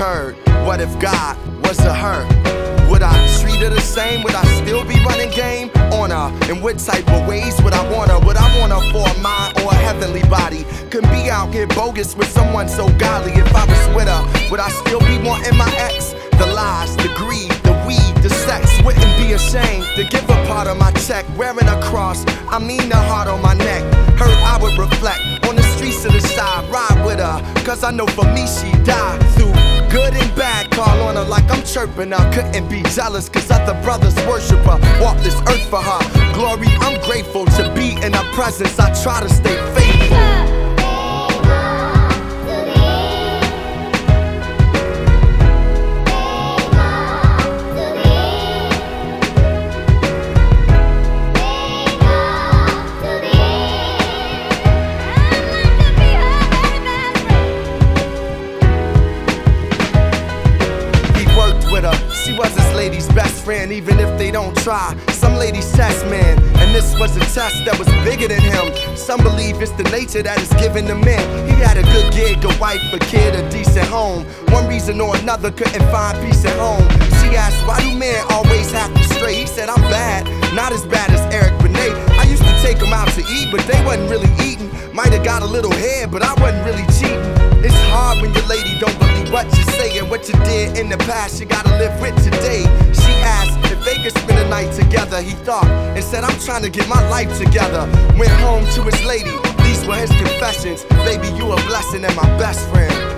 occurred? What if God was a her? Would I treat her the same? Would I still be running game on her? In what type of ways would I want her? Would I want her for a mind or a heavenly body? Couldn't be out here bogus with someone so godly. If I was with her, would I still be wanting my ex? The lies, the greed, the weed, the sex. Wouldn't be ashamed to give a part of my check. Wearing a cross, I mean the heart on my neck. Her I would reflect on the streets of the side. Ride with her, cause I know for me she died. Through good and bad, call on her like I'm chirping her. Couldn't be jealous cause other brothers worship her. Walk this earth for her glory, I'm grateful to be in her presence. I try to stay faithful. She was his lady's best friend, even if they don't try. Some ladies test, man, and this was a test that was bigger than him. Some believe it's the nature that is given to men. He had a good gig, a wife, a kid, a decent home. One reason or another couldn't find peace at home. She asked, why do men always have to stray? He said, I'm bad, not as bad as Eric Benet. I used to take them out to eat, but they wasn't really eating. Might have got a little head, but I wasn't really cheating. It's hard when your lady don't believe what you say, and what you did in the past you gotta live with today. She asked if they could spend a night together. He thought and said, I'm trying to get my life together. Went home to his lady, these were his confessions. Baby, you a blessing and my best friend.